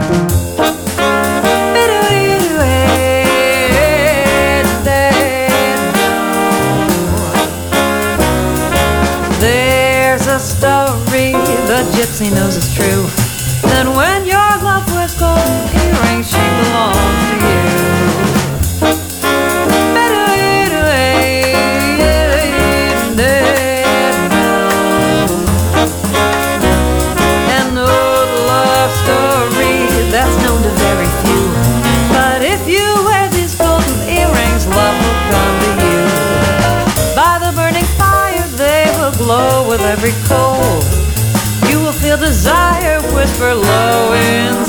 There's a story the gypsy knows is true, that when your love wears gold earrings, she belongs to you. An old love story that's known to very few, but if you wear these golden earrings, love will come to you. By the burning fire they will glow with every coal. You will feel desire whisper low in